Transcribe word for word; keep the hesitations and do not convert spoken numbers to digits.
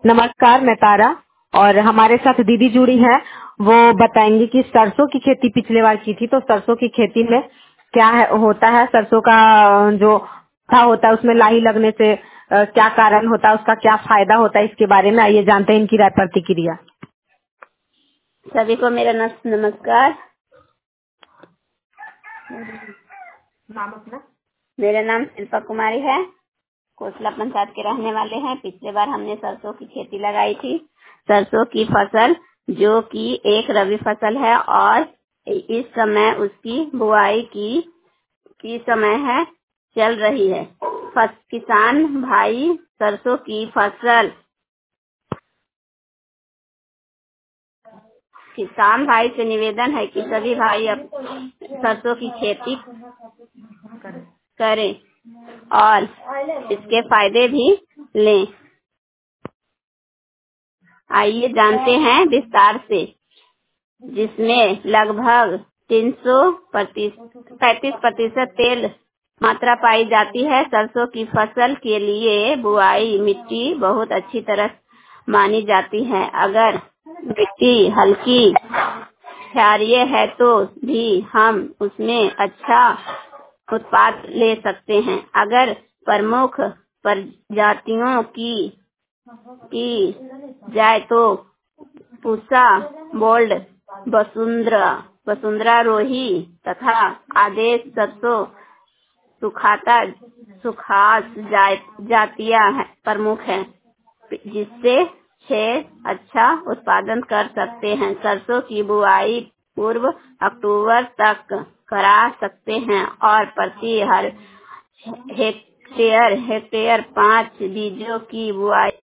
नमस्कार, मैं तारा और हमारे साथ दीदी जुड़ी हैं। वो बताएंगी कि सरसों की खेती पिछले बार की थी, तो सरसों की खेती में क्या है, होता है। सरसों का जो था होता है उसमें लाही लगने से अ, क्या कारण होता है, उसका क्या फायदा होता है, इसके बारे में आइए जानते हैं इनकी राय प्रतिक्रिया। सभी को मेरा नस- नमस्कार। नाम अपना? मेरा नाम शिल्पा कुमारी है। कोसला पंचायत के रहने वाले हैं। पिछले बार हमने सरसों की खेती लगाई थी। सरसों की फसल जो कि एक रबी फसल है और इस समय उसकी बुआई की की समय है, चल रही है। फस, किसान भाई सरसों की फसल किसान भाई से निवेदन है कि सभी भाई अब सरसों की खेती करें और इसके फायदे भी लें। आइए जानते हैं विस्तार से, जिसमें लगभग तीन सौ पैंतीस प्रतिशत तेल मात्रा पाई जाती है। सरसों की फसल के लिए बुआई मिट्टी बहुत अच्छी तरह मानी जाती है। अगर मिट्टी हल्की क्षारीय है तो भी हम उसमें अच्छा उत्पाद ले सकते हैं। अगर प्रमुख प्रजातियों की की जाए तो पूसा, गोल्ड, वसुंधरा वसुंधरा रोही तथा आदेश सरसों सुखाता सुखास जा, जातियां है, प्रमुख हैं, जिससे छह अच्छा उत्पादन कर सकते हैं। सरसों की बुआई पूर्व अक्टूबर तक करा सकते हैं और प्रति हर हेक्टेयर हेक्टेयर पाँच बीजों की बुआई